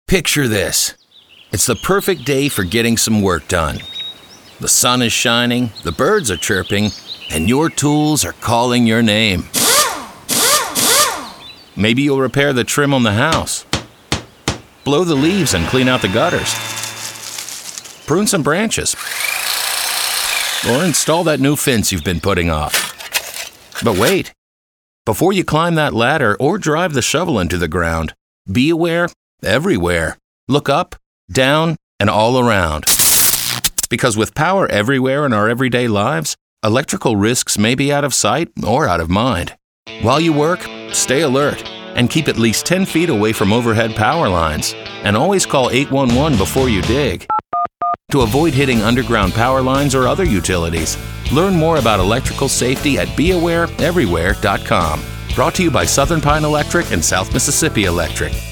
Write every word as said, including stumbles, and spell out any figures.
Picture this. It's the perfect day for getting some work done. The sun is shining, the birds are chirping, and your tools are calling your name. Maybe you'll repair the trim on the house, blow the leaves and clean out the gutters, prune some branches, or install that new fence you've been putting off. But wait, before you climb that ladder or drive the shovel into the ground, be aware everywhere. Look up, down, and all around. Because with power everywhere in our everyday lives, electrical risks may be out of sight or out of mind. While you work, stay alert and keep at least ten feet away from overhead power lines. And always call eight one one before you dig. To avoid hitting underground power lines or other utilities, learn more about electrical safety at be aware everywhere dot com. Brought to you by Southern Pine Electric and South Mississippi Electric.